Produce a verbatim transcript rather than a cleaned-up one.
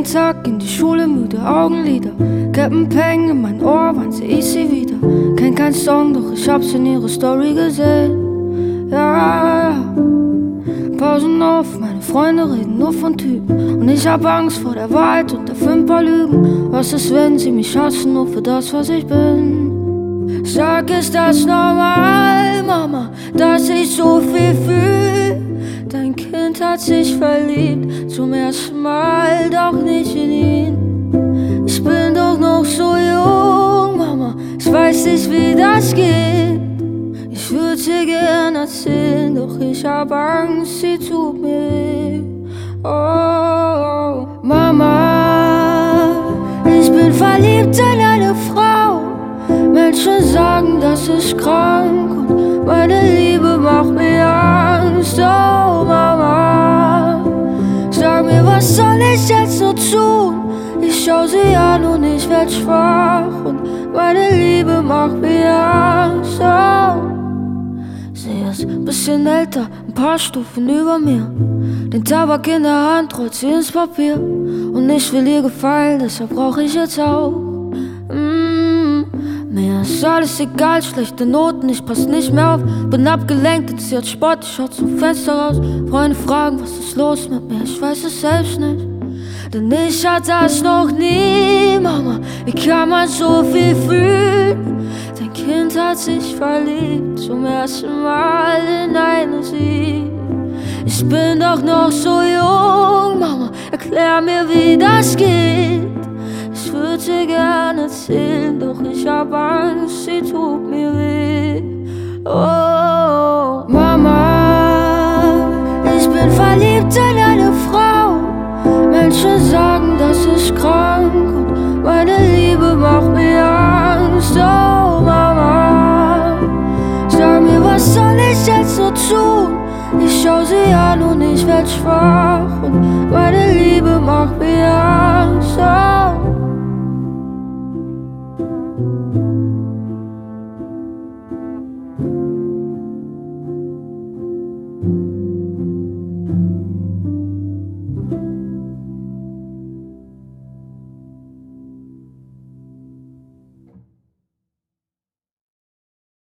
Jeden Tag in die Schule, müde Augenlider. Gab Peng in mein Ohr, wann seh ich sie wieder? Kenn kein Song, doch ich hab's in ihre Story gesehen. Ja, ja. Pausen auf, meine Freunde reden nur von Typen. Und ich hab Angst vor der Wahrheit und der fünfer Lügen. Was ist, wenn sie mich hassen, nur für das, was ich bin? Sag, ist das normal, Mama, dass ich so viel fühl? Dein Kind hat sich verliebt, zum ersten Mal, doch nicht in ihn. Ich bin doch noch so jung, Mama, ich weiß nicht, wie das geht. Ich würd dir gern erzählen, doch ich hab Angst, sie tut mir weh. Oh, oh, Mama, ich bin verliebt in eine Frau. Menschen sagen, dass ich krank und meine Liebe macht mir Angst. Oh, Mama, sag mir, was soll ich jetzt so tun? Ich schau sie an und ich werd schwach und meine Liebe macht mir Angst. Oh. Sie ist ein bisschen älter, ein paar Stufen über mir. Den Tabak in der Hand rollt sie ins Papier. Und ich will ihr gefallen, deshalb brauch ich jetzt auch. Mm, mir ist alles egal, schlechte Noten, ich pass nicht mehr auf. Bin abgelenkt und sie hat Sport, ich schau zum Fenster raus. Freunde fragen, was ist los mit mir, ich weiß es selbst nicht. Denn ich hatte das noch nie, Mama, wie kann man so viel fühlen? Dein Kind hat sich verliebt, zum ersten Mal in eine sie. Ich bin doch noch so jung, Mama, erklär mir, wie das geht. Ich würd dir gern erzählen, doch ich hab Angst, sie tut mir weh. Oh, Mama, ich bin verliebt in eine Frau. Menschen sagen, dass ich krank und meine Liebe macht mir Angst. Oh, Mama, sag mir, was soll ich jetzt so tun? Ich schau sie an und ich werd schwach.